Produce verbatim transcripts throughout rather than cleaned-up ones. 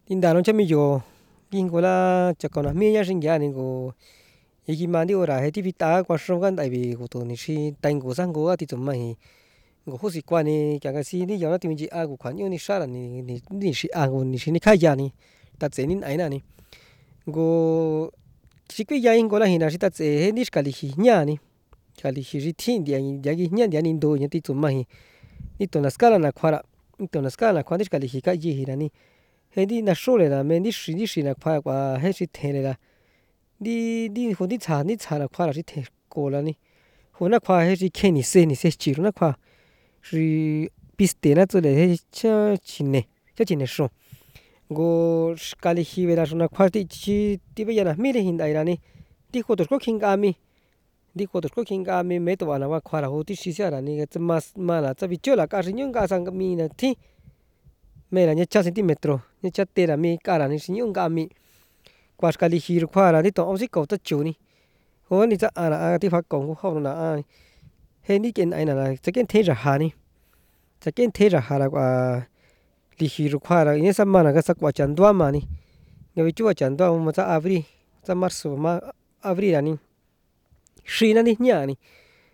tin đồn cho mình yo tin gọi là chắc còn là mấy nhà sinh ra nên có ý mà đi ở đây thì vita quan trọng cái tại vì của tôi thì đánh của sang của thì tụi mày của họ sĩ quan này cái cái gì đi giờ nó tìm gì à của khoản như này sao là này này này sĩ à của này sĩ này khai ra này ta sẽ nên ấy này của chỉ cái gia đình của nó hiện nay ta sẽ hết đi cái gì nhá này cái gì gì thiên địa này cái gì nhá địa này đồ này thì tụi mày đi tụi nó scala là khoa đi tụi nó scala là khoa đi cái gì cái gì hiện nay hết đi là số là mình đi sĩ đi sĩ là khoa qua hết sĩ thế là đi đi hồi đi查đi查了快了是太过了呢，后那块还是看你谁你谁记住那块是比斯那做的还这钱呢，这钱的说，我是家里希望说那块的去这边呢，没得现代了呢，你或者说看阿米，你或者说看阿米没得完了话块了，后的实下了那个这么嘛了，这边就了，假是用加上个米呢，天，没了你加 centimetro，你加对了米，加了你是用阿米。qua cái lịch sử qua là đi tổng ông sĩ cầu tất chủ đi hôm nay chắc à là à đi phát công của họ là à hay đi cái này là chắc cái thế ra hà đi chắc cái thế ra hà là qua lịch sử qua là những sao mà là cái sắc qua chân đoan mà đi người chúa chân đoan mà chắc avril chắc mars mà avril là đi xí nó đi nhá đi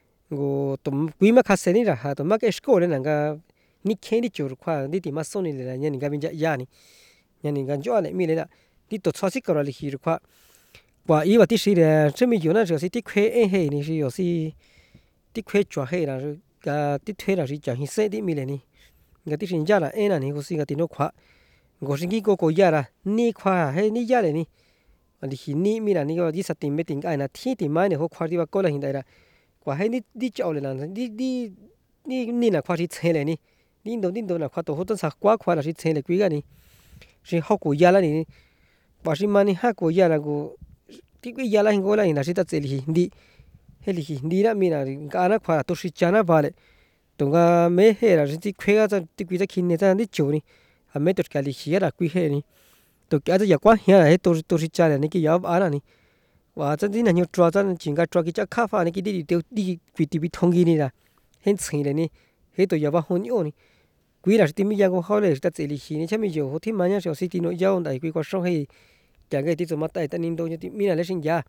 ngo tụm quý mà khát đi ra hà tụm mà cái school này là cái ní khen đi chủ qua đi tìm mà xong đi là nhà cái bên dạ nhà đi nhà cái chỗ này mi này là đi tổ chức sự kiện lịch sử qua và ý và tí sĩ là trên mình nói rồi tí khuê ấy hay này rồi thì tí khuê chua hay là cái tí thuê là gì chẳng hình sẽ tí mình này cái tí sinh ra là ấy là này có gì cái tí nó khóa có sinh cái cô cô gia là ni khóa hay ni gia này ni lịch sử ni mình là ni cái tí sát tìm mấy tiếng cái là thiên tìm mai này họ khóa đi vào cô là hiện tại là quả hay đi đi chậu này là đi đi đi ni là khóa đi chơi này ni đi đâu đi đâu là khóa tổ họ tất cả quá khóa là đi chơi này quý cái này thì họ cô gia là này bà sĩ mani ha cô gia là cô tí cái gia là hình cô là hình là sĩ ta chơi lịch hindi hay lịch hindi là mình là cái anh khóa là tôi sĩ chana vale tung cái mấy hệ là tí khuya ra tí quý gia kinh này ta đi chỗ này à mấy tôi cái lịch sử là quý hệ này tôi cái giờ quá hiện là tôi tôi sĩ chana này cái giáo anh này và chân chính là nhiều trò chân chính cái trò cái chắc khá phá này cái đi đi đi quý tí bị thông gì này là hết chuyện này hết tôi giờ vào hôn yêu này quý là tí mình giang của họ là ta chơi lịch sử này chắc mình giờ họ thì mà nhá sẽ tí nội giao đại quý có song hay chẳng cái tí số mắt tay ta nín đâu như tí mình là lấy sinh ra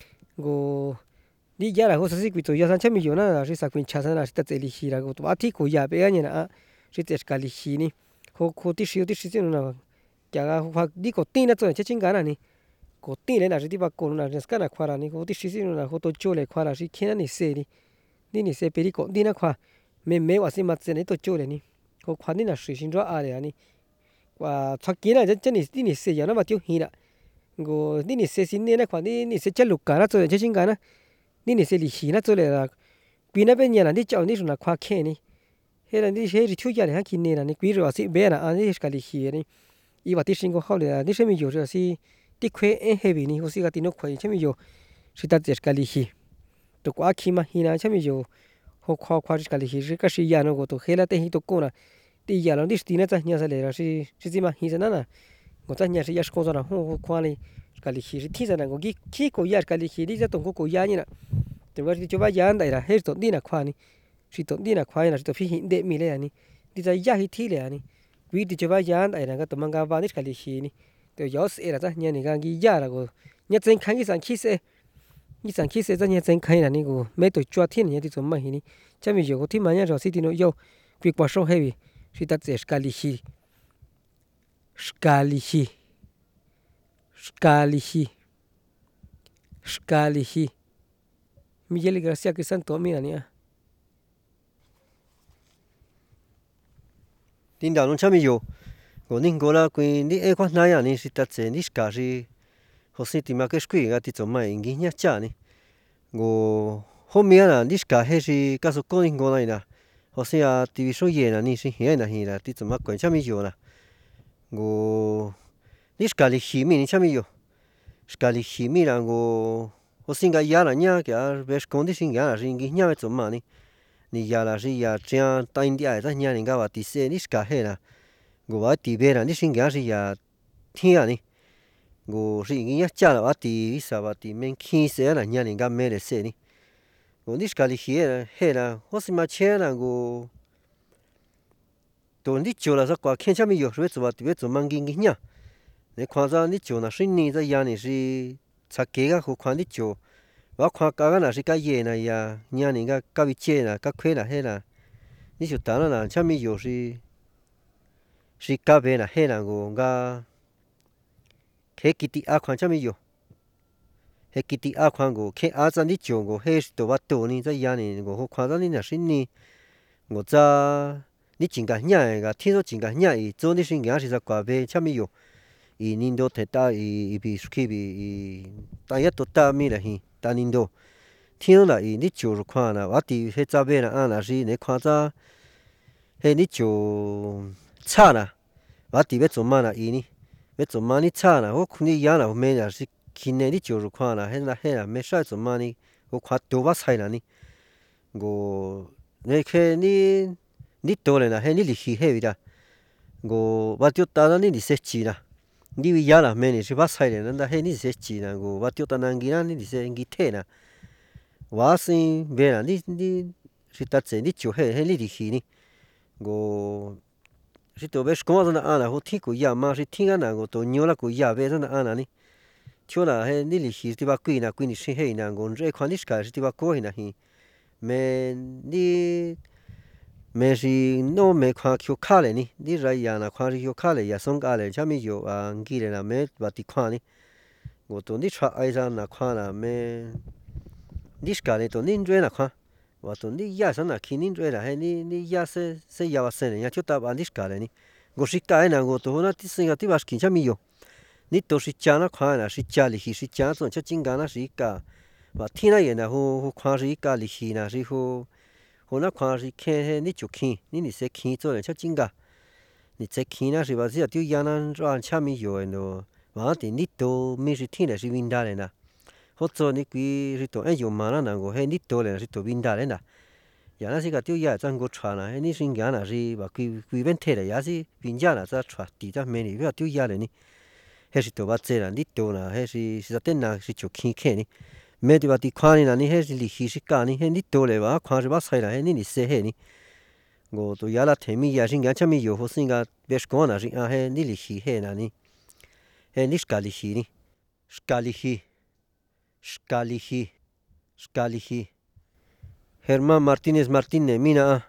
go đi ra là họ sẽ quý tôi giờ chắc mình giờ nó là sẽ sạc pin chả là ta chơi lịch sử là go tôi thích của nhà bé như là sẽ chơi cái lịch sử này họ họ tí sử tí sử nó là chẳng họ đi có tin là tôi chắc chính cái này có tin là sẽ đi vào cổ là cái là khoa là này họ tí sử nó là họ tôi chơi lại khoa là sẽ khi nào này xe đi đi này xe bé đi có tin là khoa mấy mấy quả xin mặt xe này tôi chơi lại này họ khoa đi là sử dụng rõ à này và chắc kia là chân này đi này xe giờ nó vào tiêu hi là go đi này xe xin này khoa đi này xe chân lục cả nó chơi chắc chính cái nó đi này xe lịch sử nó chơi là quý nó bên nhà là đi chọn đi là khoa khe này hay là đi hay đi thiếu gia này khi này là này quý rồi sẽ bé là anh đi cái lịch sử này ý và tí sinh có họ là đi xem mình rồi sẽ tí khuê hay vì này họ sẽ cái tí nó khuê xem mình rồi sẽ ta chơi cái lịch sử tôi quá khi mà hiện nay xem mình rồi họ khoa khoa cái lịch sử cái sự gia nó của tôi hay là tên tôi cô là tí gia nó đi tí nó ta nhà sẽ là sẽ sẽ mà hiện nay là người ta nhà sẽ gia school ra họ khoa này cái lịch sử thì ra là cái khi có gia cái lịch sử đi ra tổng có gia như là thì bây giờ cho bây giờ đây là hết tổng đi là khoa này chỉ tổng đi là khoa là tôi phải hiện để mi này này đi ra gia thì này này quý thì cho bây giờ đây là cái tụi mình gặp vào cái lịch sử này tôi giáo sẽ là ta nhà này cái gia là cái nhà chân khang cái sản khí sẽ cái sản khí sẽ ra nhà chân khang là này cái mấy tuổi cho thiên nhà thì tụi mình này cho mình giờ có thiên mà nhà rồi sẽ thì nó yêu quý quá sâu hay vì chỉ ta sẽ cái lịch sử cái lịch sử cái lịch sử cái lịch sử Miguel Gracia que santo mira nia tin đồn chăm mình yo có nên có là cái đi ai quan này à ni sĩ ta chơi đi cả gì họ sẽ tìm cái square cái tí chỗ mai nghĩ nhá chả ni go hôm nay là đi cả hay gì cái số con có này nè họ sẽ à ti vi số gì nè ni sĩ hiện là hiện là tí chỗ mai quan chăm mình yo nè go đi cả lịch sử mình chăm mình yo cả lịch sử mình là go họ sinh cái nhà là nhá cái về con đi sinh nhà là sinh nghĩ nhá chỗ mai ni ni nhà là gì nhà trang tay đi ai ra nhà ni cái và tí xe đi cả hay là go tí về là đi sinh nhà gì nhà thiên à ni go sĩ nghĩ nhá chả là tí sao và tí mình khi xe là nhà ni cái mẹ để xe ni go đi cả lịch sử hay là họ sinh mà chơi là go tôi đi chơi là sao qua khen chăm mình rồi rồi tí về chỗ mang kinh nghĩ nhá để khoan ra nít chỗ là sinh ni ra ya này是查给个好看nít chỗ và khoan cả cái là是cái gì này ya nhà này cái cái vị trí là cái khuê là hết là nít chỗ ta là chả mi有是是cái bên là hết là ngo cái cái kiti à khoan chả mi有cái kiti à khoan ngo cái à ra nít chỗ ngo hết đồ bắt đồ này ra ya này ngo khoan ra nít là sinh ni ngo ra你真个伢个，听说真个伢伊做你是伢是在挂呗，啥咪有？伊年度提到伊伊比出去比伊，但一多大咪了嘿，但年度听说啦，伊你就是看啦，我伫迄早边啦，啊那是你看早，迄你就差啦，我伫要做嘛啦伊呢，要做嘛你差啦，我看你伢啦，后面也是今年你就是看啦，迄那迄啦，没啥做嘛呢，我看多把菜啦呢，我你看你。你多了啦，嘿，你利息嘿位啦，我我丢到那你利息钱啦，你为伢啦，明年是把菜嘞，那嘿你利息钱啦，我我丢到那几啦，你利息几天啦，我是没啦，你你是打针你就嘿嘿你利息呢，我是多别是讲那安啦，我听过伢嘛是听个那个多牛啦个伢别那安啦呢，就啦嘿你利息对吧贵啦贵你是嘿那我这看你是个是对吧贵那嘿，没你。没是诺没看就卡了呢，你来呀那看是就卡了呀，松卡了，下面有啊，记了啦，没把地看呢，我都你穿爱上那看啦，没，你是干的都恁追那看，我都你呀上那去恁追啦，嘿，你你呀是是呀哇生的呀，就打把你是干的呢，我是干的，我都那第三个地方是看下面有，你都是家那看啦，是家里去是家做，就真干那是一家，我天那人呐，好好看是一家里去那是好。我那看是看你就看，你你说看做嘞，像真个，你再看那是吧？只要丢伢那让下面有人咯，完的你都没是听的是winda嘞呐，或者你归是多哎有嘛那那个嘿你多嘞是多winda嘞呐，伢那是个丢伢真个穿啦，你是伢那是吧归归本体嘞，也是winda那在穿，地在没哩，不要丢伢嘞呢，还是多把这啦，你多啦，还是是在电那是就看看呢。没对吧？地看呢，那你还是利息是干呢？嘿，你多嘞吧？看是把菜啦，嘿，你你说嘿呢？我都伢啦，提米也是伢前面有，或是伢别是讲那是啊嘿，你利息嘿那呢？嘿，你是干利息呢？是干利息，是干利息，是干利息。Germán Martínez Martínez, mina.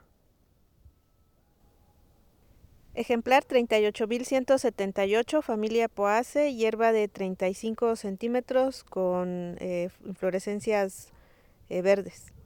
Ejemplar treinta y ocho mil ciento setenta y ocho, familia Poace, hierba de treinta y cinco centímetros con eh, inflorescencias eh, verdes.